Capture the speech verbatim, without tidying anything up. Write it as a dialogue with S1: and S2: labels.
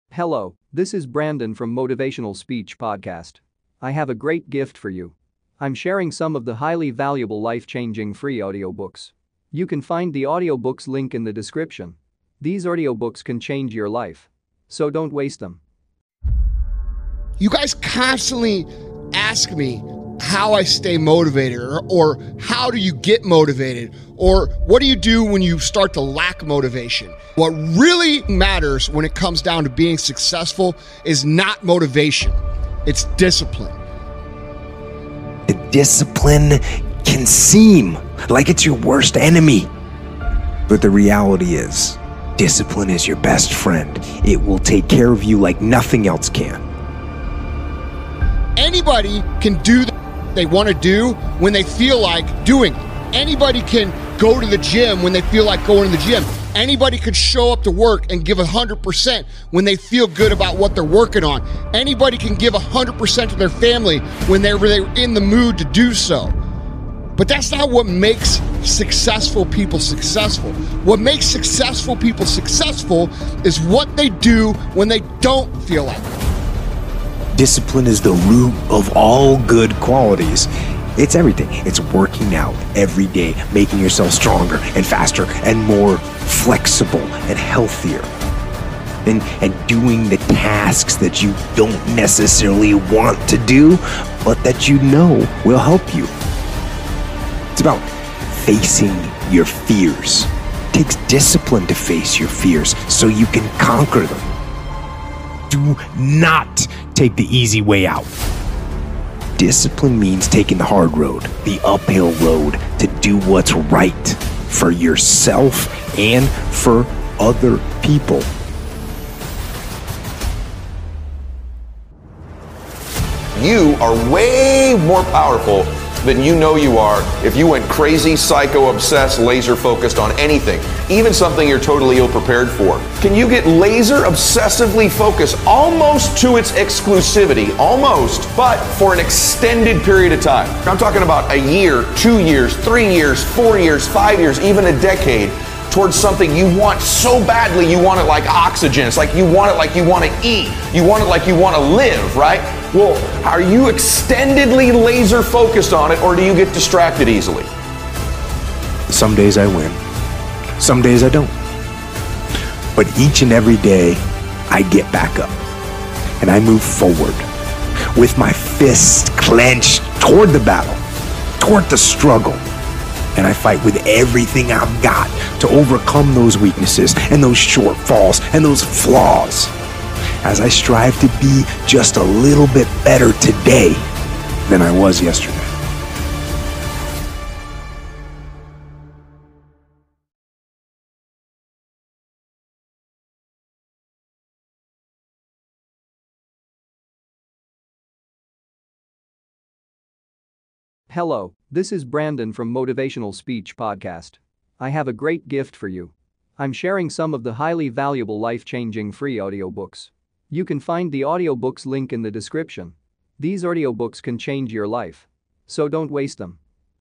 S1: Hello, this is Brandon from Motivational Speech Podcast. I have a great gift for you. I'm sharing some of the highly valuable life-changing free audiobooks. You can find the audiobooks link in the description. These audiobooks can change your life. So don't waste them.
S2: You guys constantly ask me how I stay motivated, or, or how do you get motivated, or what do you do when you start to lack motivation? What really matters when it comes down to being successful is not motivation, it's discipline.
S3: The discipline can seem like it's your worst enemy, but the reality is, discipline is your best friend. It will take care of you like nothing else can.
S2: Anybody can do what they want to do when they feel like doing it. Anybody can go to the gym when they feel like going to the gym. Anybody could show up to work and give one hundred percent when they feel good about what they're working on. Anybody can give one hundred percent to their family when they're in the mood to do so. But that's not what makes successful people successful. What makes successful people successful is what they do when they don't feel like it.
S3: Discipline is the root of all good qualities. It's everything. It's working out every day, making yourself stronger and faster and more flexible and healthier. And, and doing the tasks that you don't necessarily want to do, but that you know will help you. It's about facing your fears. It takes discipline to face your fears so you can conquer them. Do not take the easy way out. Discipline means taking the hard road, the uphill road, to do what's right for yourself and for other people.
S4: You are way more powerful than you know you are if you went crazy, psycho, obsessed, laser focused on anything, even something you're totally ill-prepared for. Can you get laser obsessively focused almost to its exclusivity, almost, but for an extended period of time? I'm talking about a year, two years, three years, four years, five years, even a decade, towards something you want so badly. You want it like oxygen. It's like you want it like you want to eat. You want it like you want to live, right? Well, are you extendedly laser focused on it, or do you get distracted easily?
S3: Some days I win, some days I don't. But each and every day, I get back up and I move forward with my fists clenched toward the battle, toward the struggle. And I fight with everything I've got to overcome those weaknesses and those shortfalls and those flaws, as I strive to be just a little bit better today than I was yesterday.
S1: Hello, this is Brandon from Motivational Speech Podcast. I have a great gift for you. I'm sharing some of the highly valuable life-changing free audiobooks. You can find the audiobooks link in the description. These audiobooks can change your life. So don't waste them.